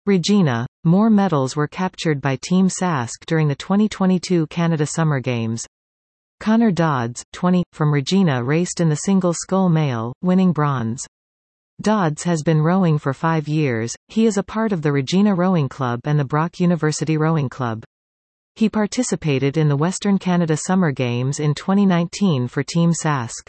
Regina. More medals were captured by Team Sask during the 2022 Canada Summer Games. Connor Dodds, 20, from Regina raced in the single scull male, winning bronze. Dodds has been rowing for 5 years. He is a part of the Regina Rowing Club and the Brock University Rowing Club. He participated in the Western Canada Summer Games in 2019 for Team Sask.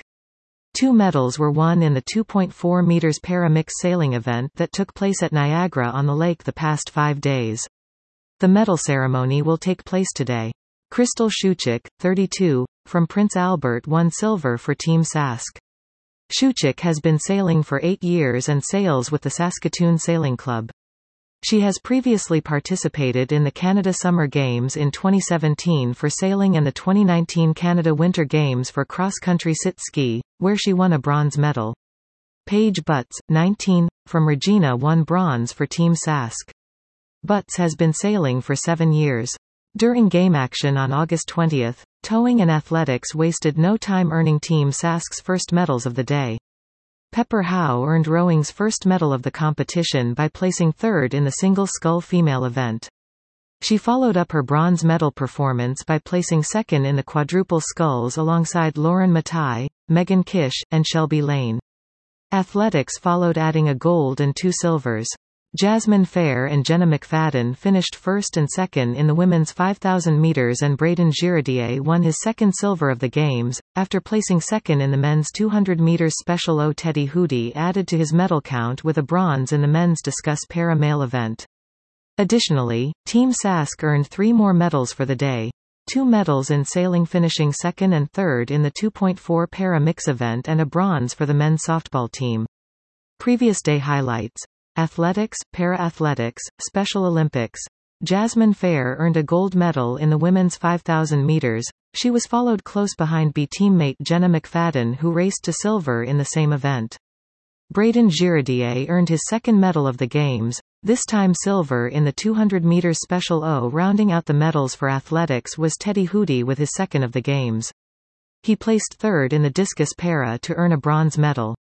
2 medals were won in the 2.4 meters para-mix sailing event that took place at Niagara on the lake the past 5 days. The medal ceremony will take place today. Crystal Shuchik, 32, from Prince Albert won silver for Team Sask. Shuchik has been sailing for 8 years and sails with the Saskatoon Sailing Club. She has previously participated in the Canada Summer Games in 2017 for sailing and the 2019 Canada Winter Games for cross-country sit-ski, where she won a bronze medal. Paige Butts, 19, from Regina won bronze for Team Sask. Butts has been sailing for 7 years. During game action on August 20, towing and athletics wasted no time earning Team Sask's first medals of the day. Pepper Howe earned rowing's first medal of the competition by placing third in the single scull female event. She followed up her bronze medal performance by placing second in the quadruple sculls alongside Lauren Matai, Megan Kish, and Shelby Lane. Athletics followed, adding a gold and 2 silvers. Jasmine Fair and Jenna McFadden finished first and second in the women's 5,000 meters, and Braden Girardier won his second silver of the Games, after placing second in the men's 200 meters special. Teddy Hootie added to his medal count with a bronze in the men's discus para-male event. Additionally, Team Sask earned 3 more medals for the day. 2 medals in sailing, finishing second and third in the 2.4 para-mix event, and a bronze for the men's softball team. Previous day highlights. Athletics, Para-athletics, Special Olympics. Jasmine Fair earned a gold medal in the women's 5,000 meters. She was followed close behind by teammate Jenna McFadden, who raced to silver in the same event. Braden Girardier earned his second medal of the Games, this time silver in the 200 meters special O. Rounding out the medals for athletics was Teddy Hootie with his second of the Games. He placed third in the discus para to earn a bronze medal.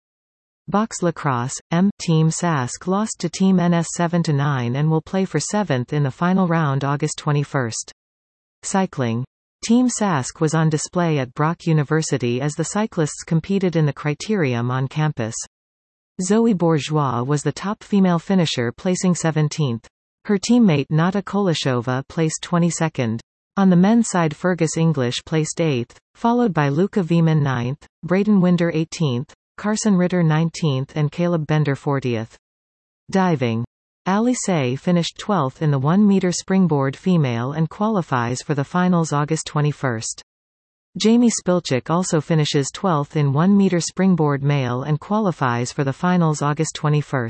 Box lacrosse, Team Sask lost to Team NS 7-9 and will play for 7th in the final round August 21. Cycling. Team Sask was on display at Brock University as the cyclists competed in the criterium on campus. Zoe Bourgeois was the top female finisher, placing 17th. Her teammate Nata Kolashova placed 22nd. On the men's side, Fergus English placed 8th, followed by Luca Vieman 9th, Braden Winder 18th, Carson Ritter 19th, and Caleb Bender 40th. Diving. Ali Say finished 12th in the 1 meter springboard female and qualifies for the finals August 21. Jamie Spilchik also finishes 12th in 1 meter springboard male and qualifies for the finals August 21.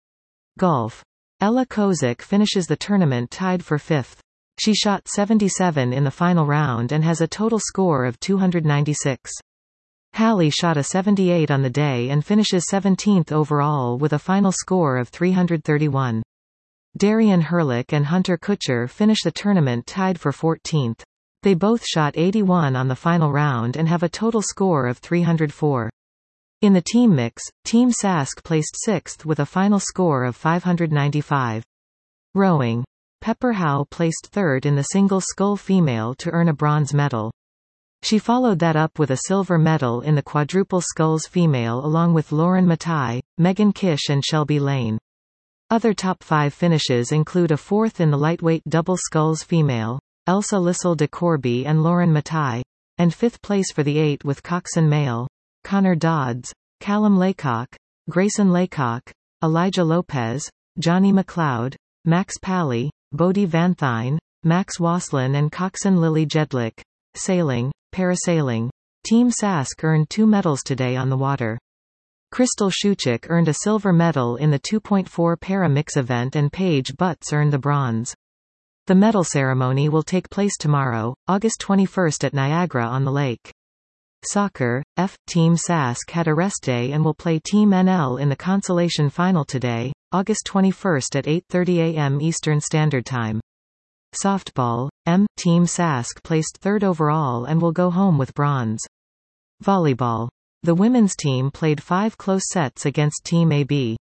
Golf. Ella Kozik finishes the tournament tied for 5th. She shot 77 in the final round and has a total score of 296. Hallie shot a 78 on the day and finishes 17th overall with a final score of 331. Darian Herlick and Hunter Kutcher finish the tournament tied for 14th. They both shot 81 on the final round and have a total score of 304. In the team mix, Team Sask placed 6th with a final score of 595. Rowing. Pepper Howe placed 3rd in the single scull female to earn a bronze medal. She followed that up with a silver medal in the quadruple sculls female along with Lauren Matai, Megan Kish, and Shelby Lane. Other top 5 finishes include a 4th in the lightweight double sculls female, Elsa Lissel de Corby and Lauren Matai, and 5th place for the 8 with coxswain male, Connor Dodds, Callum Laycock, Grayson Laycock, Elijah Lopez, Johnny McLeod, Max Pally, Bodie Van Thyn, Max Waslin, and coxswain Lily Jedlick. Sailing. Parasailing. Team Sask earned 2 medals today on the water. Crystal Shuchik earned a silver medal in the 2.4 para-mix event and Paige Butts earned the bronze. The medal ceremony will take place tomorrow, August 21 at Niagara-on-the-Lake. Soccer. Team Sask had a rest day and will play Team NL in the consolation final today, August 21 at 8:30 a.m. Eastern Standard Time. Softball. Team Sask placed 3rd overall and will go home with bronze. Volleyball. The women's team played 5 close sets against Team AB.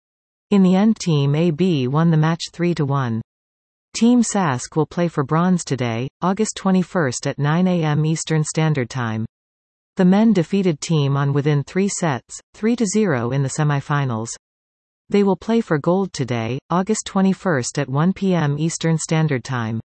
In the end Team AB won the match 3-1. Team Sask will play for bronze today, August 21 at 9 a.m. Eastern Standard Time. The men defeated Team On within 3 sets, 3-0 in the semifinals. They will play for gold today, August 21 at 1 p.m. Eastern Standard Time.